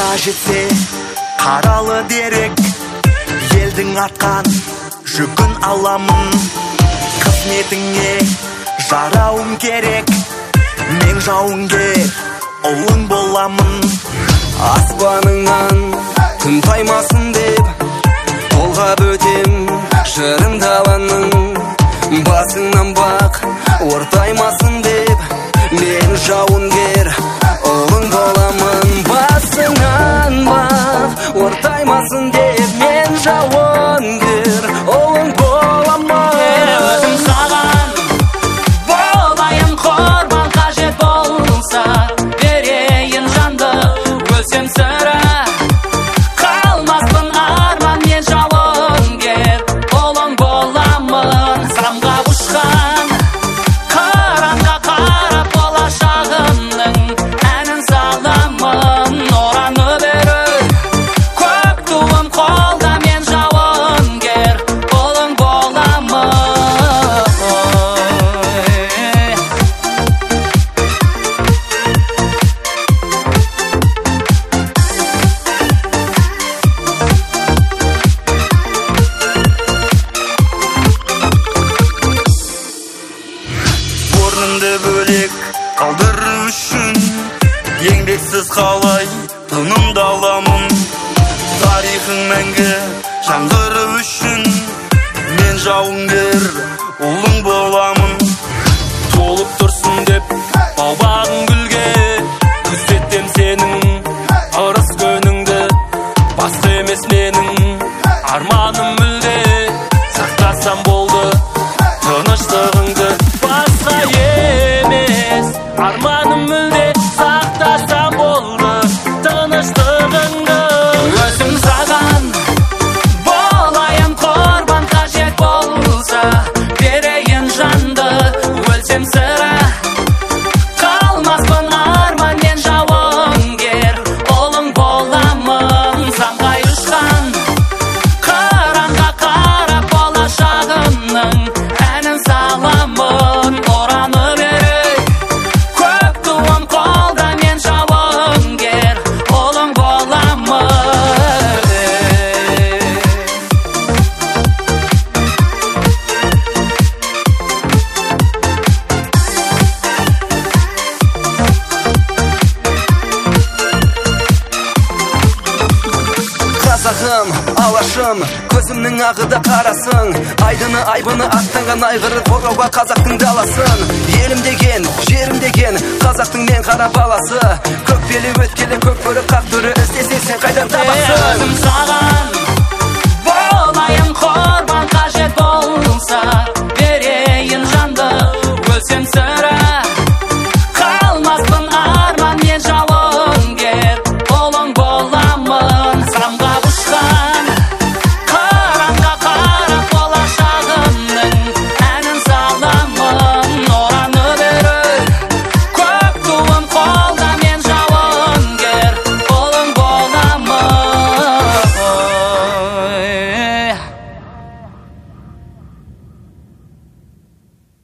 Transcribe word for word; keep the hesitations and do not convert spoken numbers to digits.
Баққа жетсе қаралы дерек, елдің артқан жүгін аламын. Қызметіңе жарауым керек, мен жауынгер ұлың боламын. Аспаныңнан күн таймасын деп толғап өтем жырым даланың. Басыңнан бақ ортаймасын деп мен жауынгер ұлың боламын. Басыңнан бақ ортаймасын деп мен жауынгер ұлың боламын. Өзім саған болайын құрбан, қажет болса берейін жанды. Өлсем сірә қалмаспын арман, мен жауынгер ұлың боламын. Самға ұшқан қыранға қарап болашағымның әнін саламын. Ораны беріп көк туым қолда, мен жауынгер ұлың боламын. Орнымды бөлек қалдыру үшін еңбексіз қалай тынымды аламын. Тарихың мәңгі жаңғыру үшін мен жауынгер ұлың боламын. Толып тұрсын деп бау-бағың гүлге, күзетем сенің ырыс көніңді. Басқа емес менің арманым мүлде, сақтасам болды тыныштығыңды. Басқа емес арманым мүлде, сақтасам болды тыныштығыңды. Өзім саған болайын құрбан, қажет болса берейін жанды. Өлсем сірә қалмаспын арман, мен жауынгер ұлың боламын. Самғай ұшқан қыранға қарап болашағымның әнін саламын. Ораны беріп көк туым қолда, мен жауынгер ұлың боламын. Қазағым, алашым, көзімнің ағыда қарасың. Айдыны айбыны аттанған айғыры қорғауға қазақтың даласын. Елім деген, жерім деген қазақтың мен қара баласы. Көкпелі өткелі көк бөрі қақ түрі іздесең сен қайдан табасың? Өзім саған